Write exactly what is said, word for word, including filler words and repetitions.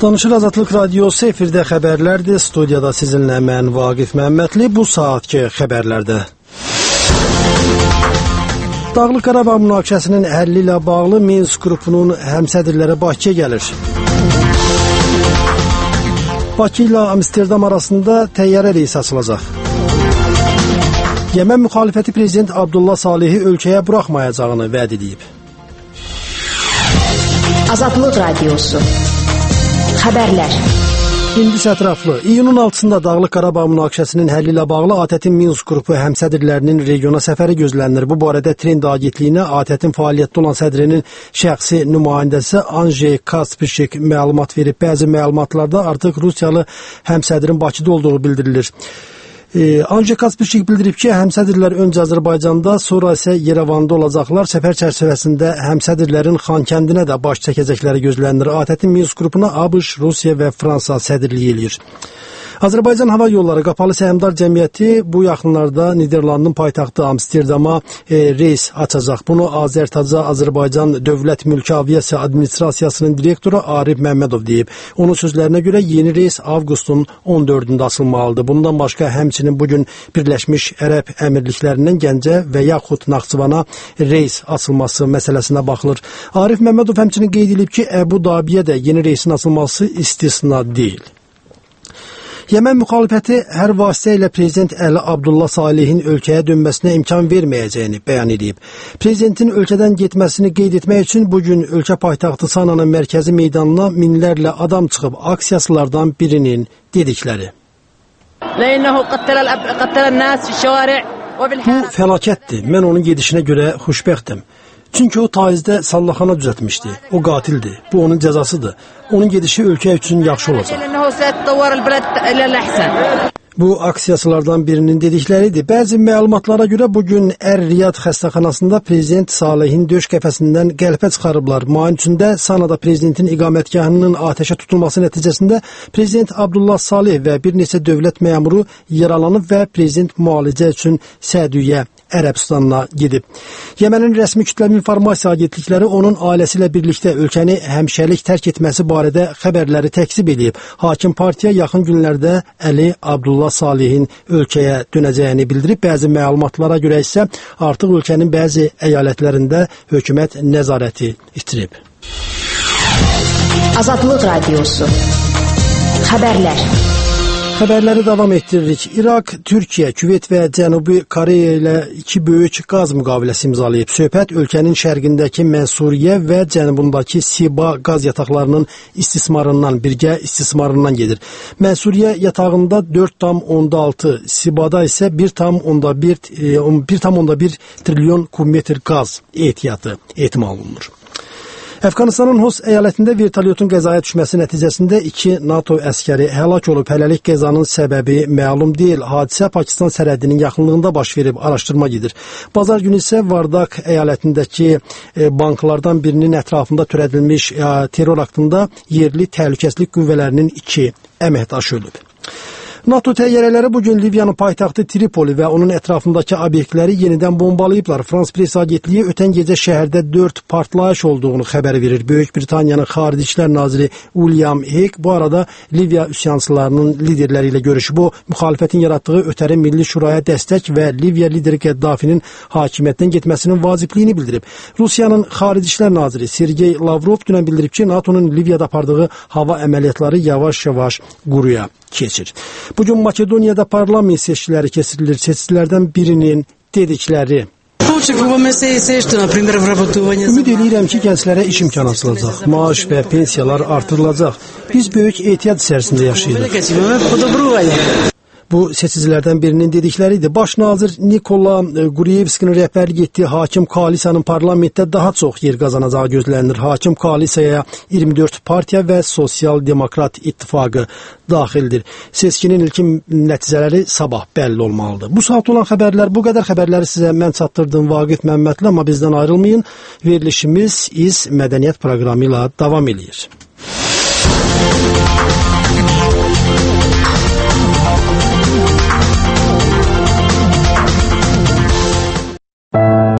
Danışır Azadlıq Radiosu efirdə xəbərlərdir. Studiyada sizinlə mən Vaqif Məmmədli. Bu saatki xəbərlərdə. Dağlıq Qarabağ münaqişəsinin həlli ilə bağlı Minsk qrupunun həmsədrləri Bakıya gəlir. Bakı ilə Amsterdam arasında təyyarə reysi açılacaq. Yemen müxalifəti prezident Abdullah Salihi ölkəyə buraxmayacağını vəd edib. Azadlıq Radiosu Xəbərlər. İndi ətraflı. İyunun altısında Dağlıq Qarabağ münaqişəsinin həlli ilə bağlı ATƏT-in Minsk qrupu həmsədrlərinin regiona səfəri gözlənilir. Bu barədə Trend agentliyinə ATƏT-in fəaliyyətdə olan sədrinin şəxsi nümayəndəsi Anjey Kaspişik məlumat verib. Bəzi məlumatlarda artıq Rusiyalı həmsədrin Bakıda olduğu bildirilir. Ee, Anjey Kaspişik bildirib ki, həmsədrlər öncə Azərbaycanda, sonra isə Yerevanda olacaqlar. Səfər çərçivəsində həmsədrlərin Xankəndinə də baş çəkəcəkləri gözlənilir. ATƏT-in Minsk qrupuna ABŞ, Rusiya və Fransa sədrliyi eləyir. Azərbaycan Hava Yolları Qapalı Səhmdar Cəmiyyəti bu yaxınlarda Niderlandın paytaxtı Amsterdama e, reys açacaq. Bunu Azərtaca Azərbaycan Dövlət Mülki Aviasiya Administrasiyasının direktoru Arif Məmmədov deyib. Onun sözlərinə görə yeni reys avqustun on dördündə açılmalıdır. Bundan başqa həmçinin bugün Birləşmiş Ərəb Əmirliklərindən Gəncə və yaxud Naxçıvana reys açılması məsələsinə baxılır. Arif Məmmədov həmçinin qeyd edib ki, Əbu Dabiyə də yeni reysin açılması istisna deyil. Yemen müxalifəti hər vasitə ilə prezident Əli Abdullah Salihin ölkəyə dönməsinə imkan verməyəcəyini bəyan edib. Prezidentin ölkədən getməsini qeyd etmək üçün bugün ölkə paytaxtı Sananın mərkəzi meydanına minlərlə adam çıxıb. Aksiyasılardan birinin dedikləri. Bu fəlakətdir. Mən onun gedişinə görə xoşbəxtəm. Çünki o taizdə sallaxana düzəltmişdi. O qatildir. Bu onun cəzasıdır. Onun gedişi ölkə üçün yaxşı olacaq. Bu aksiyasılardan birinin dedikləridir. Bəzi məlumatlara görə bugün Ər-Riyad xəstəxanasında prezident Salihin döş qəfəsindən qəlpə çıxarıblar. Mayın üçündə Sanada prezidentin iqamətgahının atəşə tutulması nəticəsində prezident Abdullah Salih və bir neçə dövlət məmuru yaralanıb və prezident müalicə üçün Səudiyyə Ərəbistanına gedib. Yemenin rəsmi kütləvi informasiya agentlikləri onun ailəsi ilə birlikdə ölkəni həmişəlik tərk etməsi barədə xəbərləri təkzib edib. Hakim partiya yaxın günlərdə Əli Abdullah Salihin ölkəyə dönəcəyini bildirib. Bəzi məlumatlara görə isə artıq ölkənin bəzi əyalətlərində hökumət nəzarəti itirib. Azadlıq Radiosu Xəbərlər. Xəbərləri davam etdiririk. İraq, Türkiyə, Küveyt və Cənubi Koreya ilə iki böyük qaz müqaviləsi imzalayıb. Söhbət ölkənin şərqindəki Mənsuriyə və cənubundakı Siba qaz yataqlarının istismarından, birgə istismarından gedir. Mənsuriyə yatağında dörd tam onda altı, Sibada isə bir tam onda bir trilyon kubmetr qaz ehtiyatı ehtimal olunur. Əfqanistanın Hos əyalətində vertolyotun qəzaya düşməsi nəticəsində iki NATO əskəri həlak olub. Hələlik qəzanın səbəbi məlum deyil. Hadisə Pakistan sərhədinin yaxınlığında baş verib, araşdırma gedir. Bazar günü isə Vardak əyalətindəki banklardan birinin ətrafında törədilmiş terror aktında yerli təhlükəsizlik qüvvələrinin iki əməkdaşı ölüb. NATO təyyarələri bugün Liviyanın paytaxtı Tripoli və onun ətrafındakı obyektləri yenidən bombalayıblar. Frans Press agentliyi ötən gecə şəhərdə dörd partlayış olduğunu xəbər verir. Böyük Britaniyanın Xarici İşlər naziri William Hague bu arada Liviya üsyançılarının liderləri ilə görüşüb. O, müxalifətin yaratdığı ötəri Milli Şuraya dəstək və Liviya lideri Qəddafinin hakimiyyətdən getməsinin vacibliyini bildirib. Rusiyanın Xarici İşlər naziri Sergey Lavrov dünən bildirib ki, NATO'nun Liviyada apardığı hava əməliyyatları yavaş-yavaş quruya keçir. Bugün Makedoniyada parlament seçkiləri keçirilir. Seçicilərdən birinin dedikləri. Ümid edirəm ki, gənclərə iş imkanı açılacaq, maaş və pensiyalar artırılacaq. Biz böyük ehtiyat içərisində yaşayırıq. Bu seçicilərdən birinin dedikləridir. Baş nazir Nikola Quriyevskinin rəhbərlik etdiyi hakim koalisiyanın parlamentdə daha çox yer qazanacağı gözlənilir. Hakim koalisiyaya iyirmi dörd partiya və Sosial Demokrat İttifaqı daxildir. Seçkinin ilkin nəticələri sabah bəlli olmalıdır. Bu saat olan xəbərlər bu qədər. Xəbərləri sizə mən çatdırdım Vaqif Məmmədli, amma bizdən ayrılmayın. Verilişimiz İz Mədəniyyət proqramı ilə davam edir.